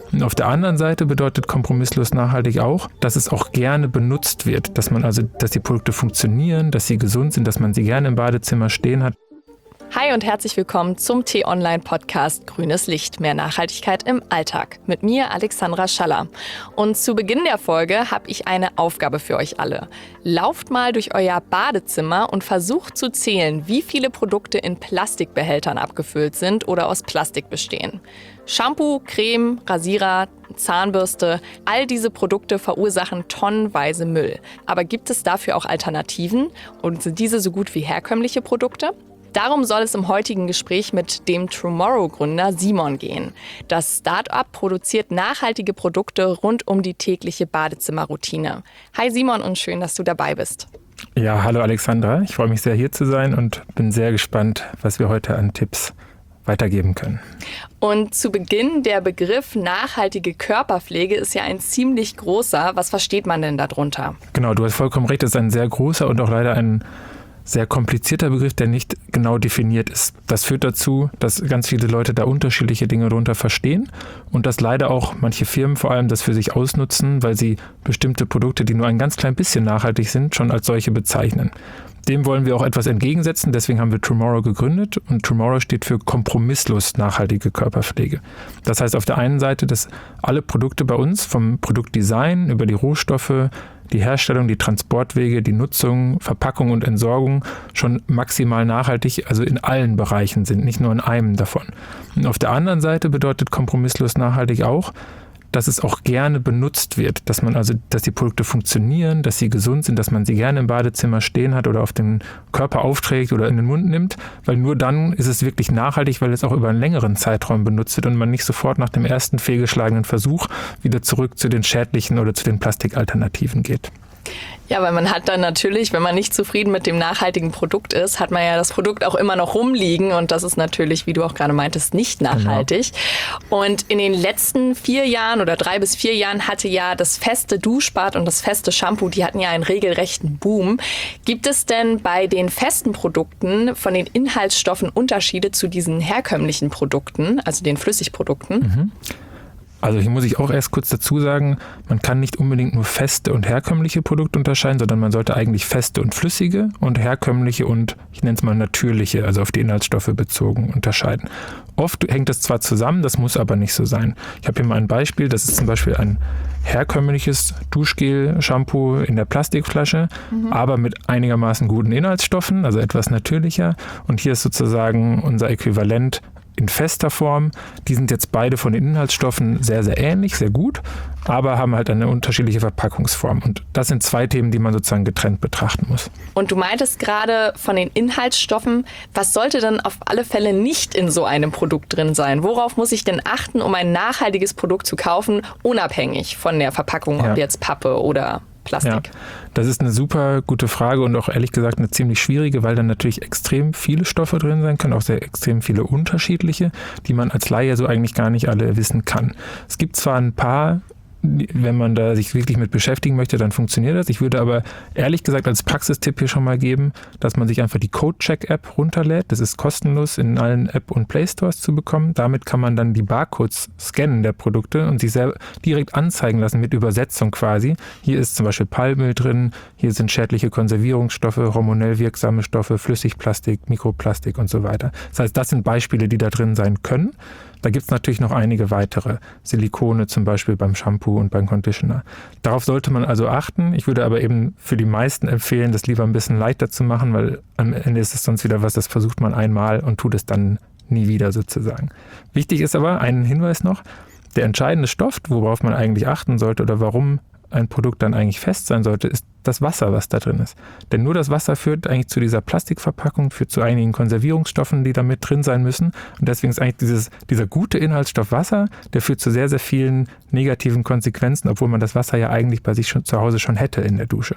Und auf der anderen Seite bedeutet kompromisslos nachhaltig auch, dass es auch gerne benutzt wird, dass die Produkte funktionieren, dass sie gesund sind, dass man sie gerne im Badezimmer stehen hat. Hi und herzlich willkommen zum T-Online-Podcast Grünes Licht, mehr Nachhaltigkeit im Alltag. Mit mir Alexandra Schaller. Und zu Beginn der Folge habe ich eine Aufgabe für euch alle. Lauft mal durch euer Badezimmer und versucht zu zählen, wie viele Produkte in Plastikbehältern abgefüllt sind oder aus Plastik bestehen. Shampoo, Creme, Rasierer, Zahnbürste, all diese Produkte verursachen tonnenweise Müll. Aber gibt es dafür auch Alternativen? Und sind diese so gut wie herkömmliche Produkte? Darum soll es im heutigen Gespräch mit dem Trumorrow-Gründer Simon gehen. Das Start-up produziert nachhaltige Produkte rund um die tägliche Badezimmerroutine. Hi Simon und schön, dass du dabei bist. Ja, hallo Alexandra. Ich freue mich sehr, hier zu sein und bin sehr gespannt, was wir heute an Tipps weitergeben können. Und zu Beginn, der Begriff nachhaltige Körperpflege ist ja ein ziemlich großer. Was versteht man denn darunter? Genau, du hast vollkommen recht, das ist ein sehr großer und auch leider ein sehr komplizierter Begriff, der nicht genau definiert ist. Das führt dazu, dass ganz viele Leute da unterschiedliche Dinge darunter verstehen und dass leider auch manche Firmen vor allem das für sich ausnutzen, weil sie bestimmte Produkte, die nur ein ganz klein bisschen nachhaltig sind, schon als solche bezeichnen. Dem wollen wir auch etwas entgegensetzen, deswegen haben wir Trumorrow gegründet und Trumorrow steht für kompromisslos nachhaltige Körperpflege. Das heißt auf der einen Seite, dass alle Produkte bei uns vom Produktdesign über die Rohstoffe, die Herstellung, die Transportwege, die Nutzung, Verpackung und Entsorgung schon maximal nachhaltig, also in allen Bereichen sind, nicht nur in einem davon. Und auf der anderen Seite bedeutet kompromisslos nachhaltig auch, dass es auch gerne benutzt wird, dass die Produkte funktionieren, dass sie gesund sind, dass man sie gerne im Badezimmer stehen hat oder auf den Körper aufträgt oder in den Mund nimmt, weil nur dann ist es wirklich nachhaltig, weil es auch über einen längeren Zeitraum benutzt wird und man nicht sofort nach dem ersten fehlgeschlagenen Versuch wieder zurück zu den schädlichen oder zu den Plastikalternativen geht. Ja, weil man hat dann natürlich, wenn man nicht zufrieden mit dem nachhaltigen Produkt ist, hat man ja das Produkt auch immer noch rumliegen und das ist natürlich, wie du auch gerade meintest, nicht nachhaltig. Genau. Und in den letzten 4 Jahren oder 3 bis 4 Jahren hatte ja das feste Duschbad und das feste Shampoo, die hatten ja einen regelrechten Boom. Gibt es denn bei den festen Produkten von den Inhaltsstoffen Unterschiede zu diesen herkömmlichen Produkten, also den Flüssigprodukten? Also hier muss ich auch erst kurz dazu sagen, man kann nicht unbedingt nur feste und herkömmliche Produkte unterscheiden, sondern man sollte eigentlich feste und flüssige und herkömmliche und, ich nenne es mal natürliche, also auf die Inhaltsstoffe bezogen, unterscheiden. Oft hängt das zwar zusammen, das muss aber nicht so sein. Ich habe hier mal ein Beispiel, das ist zum Beispiel ein herkömmliches Duschgel-Shampoo in der Plastikflasche, aber mit einigermaßen guten Inhaltsstoffen, also etwas natürlicher. Und hier ist sozusagen unser Äquivalent in fester Form. Die sind jetzt beide von den Inhaltsstoffen sehr, sehr ähnlich, sehr gut, aber haben halt eine unterschiedliche Verpackungsform. Und das sind 2 Themen, die man sozusagen getrennt betrachten muss. Und du meintest gerade von den Inhaltsstoffen, was sollte denn auf alle Fälle nicht in so einem Produkt drin sein? Worauf muss ich denn achten, um ein nachhaltiges Produkt zu kaufen, unabhängig von der Verpackung, ob jetzt Pappe oder Plastik? Ja, das ist eine super gute Frage und auch ehrlich gesagt eine ziemlich schwierige, weil dann natürlich extrem viele Stoffe drin sein können, auch sehr extrem viele unterschiedliche, die man als Laie so eigentlich gar nicht alle wissen kann. Es gibt zwar ein paar, wenn man da sich wirklich mit beschäftigen möchte, dann funktioniert das. Ich würde aber ehrlich gesagt als Praxistipp hier schon mal geben, dass man sich einfach die CodeCheck-App runterlädt. Das ist kostenlos in allen App- und Play-Stores zu bekommen. Damit kann man dann die Barcodes scannen der Produkte und sich selber direkt anzeigen lassen mit Übersetzung quasi. Hier ist zum Beispiel Palmöl drin, hier sind schädliche Konservierungsstoffe, hormonell wirksame Stoffe, Flüssigplastik, Mikroplastik und so weiter. Das heißt, das sind Beispiele, die da drin sein können. Da gibt es natürlich noch einige weitere, Silikone zum Beispiel beim Shampoo und beim Conditioner. Darauf sollte man also achten. Ich würde aber eben für die meisten empfehlen, das lieber ein bisschen leichter zu machen, weil am Ende ist es sonst wieder was, das versucht man einmal und tut es dann nie wieder sozusagen. Wichtig ist aber, ein Hinweis noch, der entscheidende Stoff, worauf man eigentlich achten sollte oder warum ein Produkt dann eigentlich fest sein sollte, ist das Wasser, was da drin ist. Denn nur das Wasser führt eigentlich zu dieser Plastikverpackung, führt zu einigen Konservierungsstoffen, die da mit drin sein müssen. Und deswegen ist eigentlich dieser gute Inhaltsstoff Wasser, der führt zu sehr, sehr vielen negativen Konsequenzen, obwohl man das Wasser ja eigentlich bei sich schon zu Hause schon hätte in der Dusche.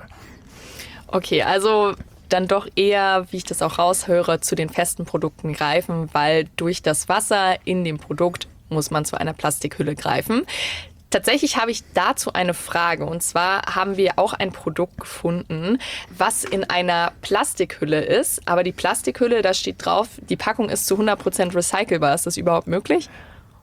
Okay, also dann doch eher, wie ich das auch raushöre, zu den festen Produkten greifen, weil durch das Wasser in dem Produkt muss man zu einer Plastikhülle greifen. Tatsächlich habe ich dazu eine Frage. Und zwar haben wir auch ein Produkt gefunden, was in einer Plastikhülle ist. Aber die Plastikhülle, da steht drauf, die Packung ist zu 100% recycelbar. Ist das überhaupt möglich?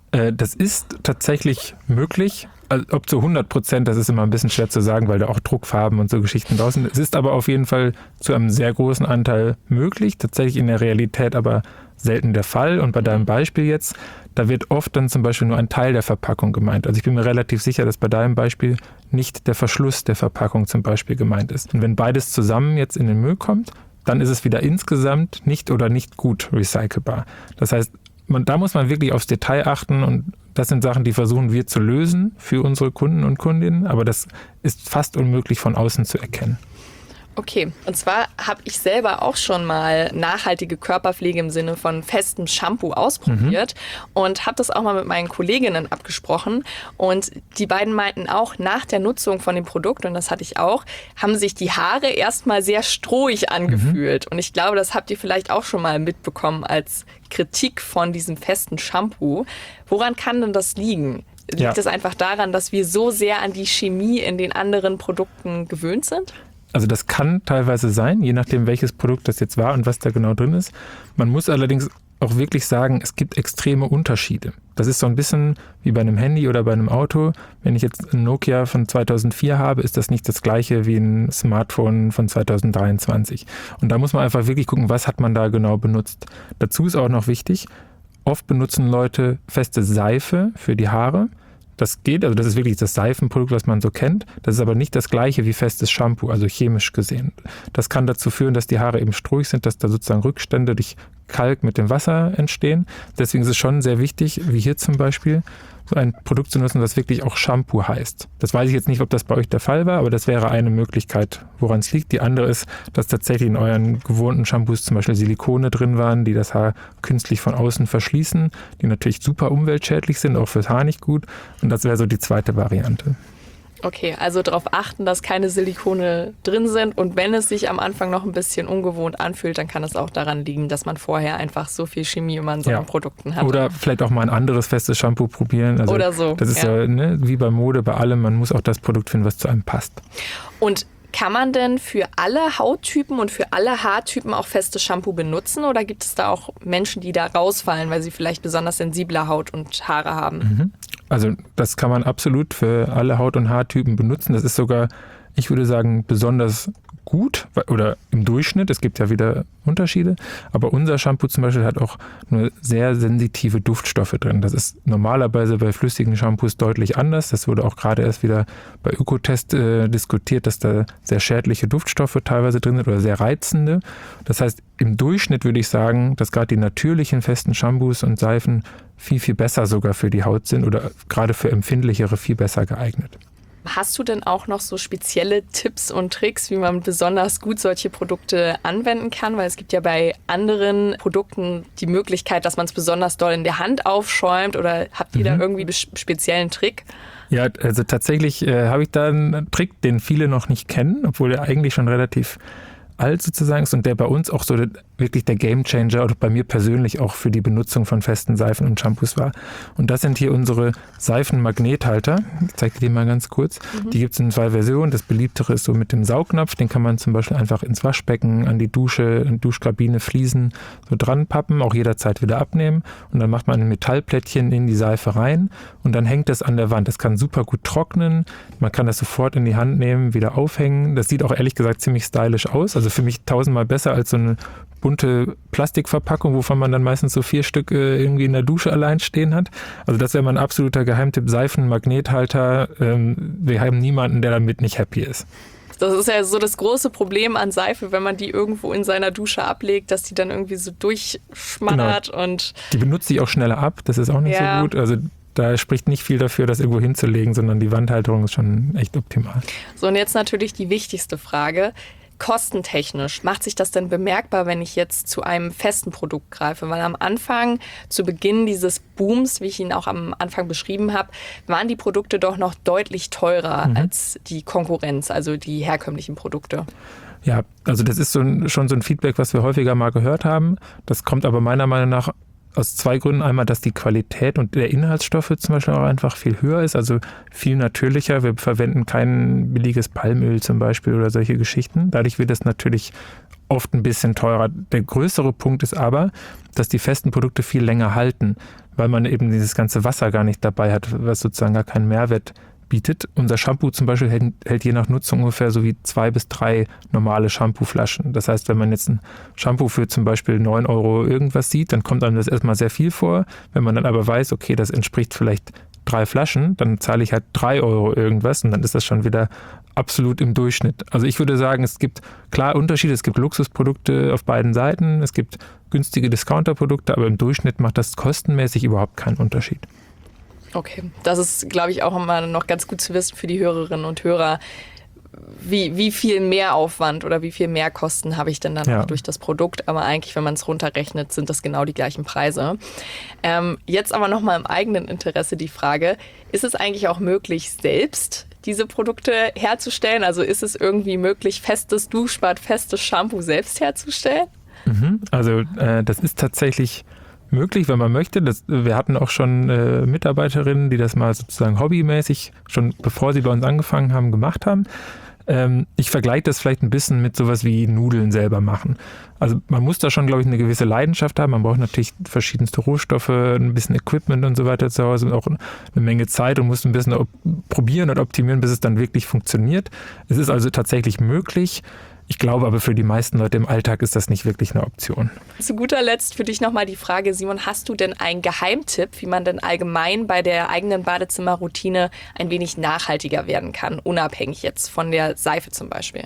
Das ist tatsächlich möglich. Also, ob zu 100%, das ist immer ein bisschen schwer zu sagen, weil da auch Druckfarben und so Geschichten draußen sind. Es ist aber auf jeden Fall zu einem sehr großen Anteil möglich, tatsächlich in der Realität aber selten der Fall. Und bei deinem Beispiel jetzt, da wird oft dann zum Beispiel nur ein Teil der Verpackung gemeint. Also ich bin mir relativ sicher, dass bei deinem Beispiel nicht der Verschluss der Verpackung zum Beispiel gemeint ist. Und wenn beides zusammen jetzt in den Müll kommt, dann ist es wieder insgesamt nicht oder nicht gut recycelbar. Das heißt, da muss man wirklich aufs Detail achten und das sind Sachen, die versuchen wir zu lösen für unsere Kunden und Kundinnen, aber das ist fast unmöglich von außen zu erkennen. Okay, und zwar habe ich selber auch schon mal nachhaltige Körperpflege im Sinne von festem Shampoo ausprobiert und habe das auch mal mit meinen Kolleginnen abgesprochen. Und die beiden meinten auch, nach der Nutzung von dem Produkt, und das hatte ich auch, haben sich die Haare erstmal sehr strohig angefühlt. Und ich glaube, das habt ihr vielleicht auch schon mal mitbekommen als Kritik von diesem festen Shampoo. Woran kann denn das liegen? Liegt es einfach daran, dass wir so sehr an die Chemie in den anderen Produkten gewöhnt sind? Also das kann teilweise sein, je nachdem, welches Produkt das jetzt war und was da genau drin ist. Man muss allerdings auch wirklich sagen, es gibt extreme Unterschiede. Das ist so ein bisschen wie bei einem Handy oder bei einem Auto. Wenn ich jetzt ein Nokia von 2004 habe, ist das nicht das gleiche wie ein Smartphone von 2023. Und da muss man einfach wirklich gucken, was hat man da genau benutzt. Dazu ist auch noch wichtig, oft benutzen Leute feste Seife für die Haare. Das geht, also das ist wirklich das Seifenprodukt, was man so kennt. Das ist aber nicht das gleiche wie festes Shampoo, also chemisch gesehen. Das kann dazu führen, dass die Haare eben strohig sind, dass da sozusagen Rückstände durch Kalk mit dem Wasser entstehen. Deswegen ist es schon sehr wichtig, wie hier zum Beispiel, so ein Produkt zu nutzen, das wirklich auch Shampoo heißt. Das weiß ich jetzt nicht, ob das bei euch der Fall war, aber das wäre eine Möglichkeit, woran es liegt. Die andere ist, dass tatsächlich in euren gewohnten Shampoos zum Beispiel Silikone drin waren, die das Haar künstlich von außen verschließen, die natürlich super umweltschädlich sind, auch fürs Haar nicht gut. Und das wäre so die zweite Variante. Okay, also darauf achten, dass keine Silikone drin sind und wenn es sich am Anfang noch ein bisschen ungewohnt anfühlt, dann kann es auch daran liegen, dass man vorher einfach so viel Chemie immer in so Produkten hat. Oder vielleicht auch mal ein anderes festes Shampoo probieren. Also oder so. Das ist ja wie bei Mode, bei allem, man muss auch das Produkt finden, was zu einem passt. Und kann man denn für alle Hauttypen und für alle Haartypen auch festes Shampoo benutzen oder gibt es da auch Menschen, die da rausfallen, weil sie vielleicht besonders sensible Haut und Haare haben? Also das kann man absolut für alle Haut- und Haartypen benutzen. Das ist sogar, ich würde sagen, besonders gut oder im Durchschnitt. Es gibt ja wieder Unterschiede. Aber unser Shampoo zum Beispiel hat auch nur sehr sensitive Duftstoffe drin. Das ist normalerweise bei flüssigen Shampoos deutlich anders. Das wurde auch gerade erst wieder bei Ökotest diskutiert, dass da sehr schädliche Duftstoffe teilweise drin sind oder sehr reizende. Das heißt, im Durchschnitt würde ich sagen, dass gerade die natürlichen festen Shampoos und Seifen viel, viel besser sogar für die Haut sind oder gerade für empfindlichere viel besser geeignet. Hast du denn auch noch so spezielle Tipps und Tricks, wie man besonders gut solche Produkte anwenden kann? Weil es gibt ja bei anderen Produkten die Möglichkeit, dass man es besonders doll in der Hand aufschäumt oder habt ihr da irgendwie einen speziellen Trick? Ja, also tatsächlich habe ich da einen Trick, den viele noch nicht kennen, obwohl der eigentlich schon relativ alt sozusagen ist und der bei uns auch so wirklich der Gamechanger oder bei mir persönlich auch für die Benutzung von festen Seifen und Shampoos war. Und das sind hier unsere Seifenmagnethalter. Ich zeige dir mal ganz kurz. Die gibt es in 2 Versionen. Das beliebtere ist so mit dem Saugnapf. Den kann man zum Beispiel einfach ins Waschbecken, an die Dusche, in Duschkabine, Fliesen so dran pappen, auch jederzeit wieder abnehmen. Und dann macht man ein Metallplättchen in die Seife rein und dann hängt das an der Wand. Das kann super gut trocknen. Man kann das sofort in die Hand nehmen, wieder aufhängen. Das sieht auch ehrlich gesagt ziemlich stylisch aus. Also für mich 1000-mal besser als so eine bunte Plastikverpackung, wovon man dann meistens so 4 Stück irgendwie in der Dusche allein stehen hat. Also das wäre mein absoluter Geheimtipp, Seifenmagnethalter. Wir haben niemanden, der damit nicht happy ist. Das ist ja so das große Problem an Seife, wenn man die irgendwo in seiner Dusche ablegt, dass die dann irgendwie so durchschmattert. Genau. Und die benutzt sich auch schneller ab, das ist auch nicht so gut. Also da spricht nicht viel dafür, das irgendwo hinzulegen, sondern die Wandhalterung ist schon echt optimal. So, und jetzt natürlich die wichtigste Frage. Kostentechnisch, macht sich das denn bemerkbar, wenn ich jetzt zu einem festen Produkt greife? Weil am Anfang, zu Beginn dieses Booms, wie ich ihn auch am Anfang beschrieben habe, waren die Produkte doch noch deutlich teurer als die Konkurrenz, also die herkömmlichen Produkte. Ja, also das ist schon so ein Feedback, was wir häufiger mal gehört haben. Das kommt aber meiner Meinung nach aus 2 Gründen. Einmal, dass die Qualität und der Inhaltsstoffe zum Beispiel auch einfach viel höher ist, also viel natürlicher. Wir verwenden kein billiges Palmöl zum Beispiel oder solche Geschichten. Dadurch wird es natürlich oft ein bisschen teurer. Der größere Punkt ist aber, dass die festen Produkte viel länger halten, weil man eben dieses ganze Wasser gar nicht dabei hat, was sozusagen gar keinen Mehrwert bietet. Unser Shampoo zum Beispiel hält je nach Nutzung ungefähr so wie 2 bis 3 normale Shampooflaschen. Das heißt, wenn man jetzt ein Shampoo für zum Beispiel 9 € irgendwas sieht, dann kommt einem das erstmal sehr viel vor. Wenn man dann aber weiß, okay, das entspricht vielleicht 3 Flaschen, dann zahle ich halt 3 € irgendwas und dann ist das schon wieder absolut im Durchschnitt. Also ich würde sagen, es gibt klar Unterschiede. Es gibt Luxusprodukte auf beiden Seiten, es gibt günstige Discounterprodukte, aber im Durchschnitt macht das kostenmäßig überhaupt keinen Unterschied. Okay, das ist, glaube ich, auch immer noch ganz gut zu wissen für die Hörerinnen und Hörer, wie viel Mehraufwand oder wie viel Mehrkosten habe ich denn dann auch durch das Produkt. Aber eigentlich, wenn man es runterrechnet, sind das genau die gleichen Preise. Jetzt aber nochmal im eigenen Interesse die Frage, ist es eigentlich auch möglich, selbst diese Produkte herzustellen? Also ist es irgendwie möglich, festes Duschbad, festes Shampoo selbst herzustellen? Also das ist tatsächlich möglich, wenn man möchte. Wir hatten auch schon Mitarbeiterinnen, die das mal sozusagen hobbymäßig, schon bevor sie bei uns angefangen haben, gemacht haben. Ich vergleiche das vielleicht ein bisschen mit sowas wie Nudeln selber machen. Also man muss da schon, glaube ich, eine gewisse Leidenschaft haben. Man braucht natürlich verschiedenste Rohstoffe, ein bisschen Equipment und so weiter zu Hause und auch eine Menge Zeit und muss ein bisschen probieren und optimieren, bis es dann wirklich funktioniert. Es ist also tatsächlich möglich. Ich glaube aber, für die meisten Leute im Alltag ist das nicht wirklich eine Option. Zu guter Letzt für dich nochmal die Frage, Simon, hast du denn einen Geheimtipp, wie man denn allgemein bei der eigenen Badezimmerroutine ein wenig nachhaltiger werden kann, unabhängig jetzt von der Seife zum Beispiel?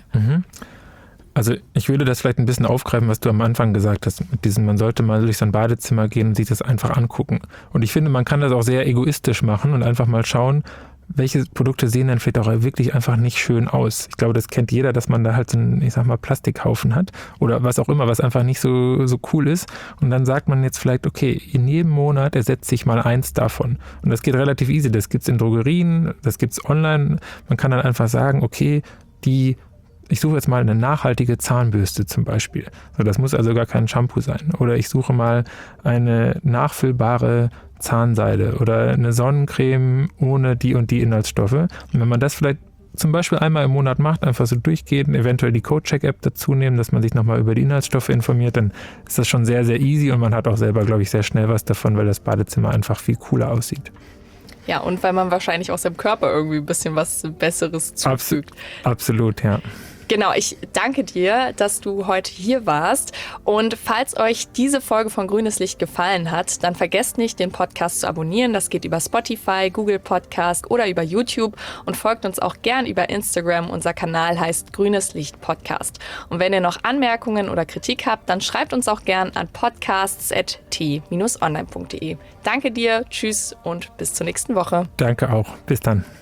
Also ich würde das vielleicht ein bisschen aufgreifen, was du am Anfang gesagt hast, mit diesem, man sollte mal durch sein Badezimmer gehen und sich das einfach angucken. Und ich finde, man kann das auch sehr egoistisch machen und einfach mal schauen, welche Produkte sehen dann vielleicht auch wirklich einfach nicht schön aus. Ich glaube, das kennt jeder, dass man da halt so einen, ich sag mal, Plastikhaufen hat oder was auch immer, was einfach nicht so cool ist. Und dann sagt man jetzt vielleicht, okay, in jedem Monat ersetzt sich mal eins davon. Und das geht relativ easy. Das gibt's in Drogerien, das gibt's online. Man kann dann einfach sagen, okay, ich suche jetzt mal eine nachhaltige Zahnbürste zum Beispiel. So, das muss also gar kein Shampoo sein. Oder ich suche mal eine nachfüllbare Zahnseide oder eine Sonnencreme ohne die und die Inhaltsstoffe. Und wenn man das vielleicht zum Beispiel einmal im Monat macht, einfach so durchgehen, eventuell die CodeCheck-App dazu nehmen, dass man sich nochmal über die Inhaltsstoffe informiert, dann ist das schon sehr, sehr easy und man hat auch selber, glaube ich, sehr schnell was davon, weil das Badezimmer einfach viel cooler aussieht. Ja, und weil man wahrscheinlich auch seinem Körper irgendwie ein bisschen was Besseres zufügt. Absolut, ja. Genau, ich danke dir, dass du heute hier warst. Und falls euch diese Folge von Grünes Licht gefallen hat, dann vergesst nicht, den Podcast zu abonnieren. Das geht über Spotify, Google Podcast oder über YouTube. Und folgt uns auch gern über Instagram. Unser Kanal heißt Grünes Licht Podcast. Und wenn ihr noch Anmerkungen oder Kritik habt, dann schreibt uns auch gern an podcasts@t-online.de. Danke dir, tschüss und bis zur nächsten Woche. Danke auch. Bis dann.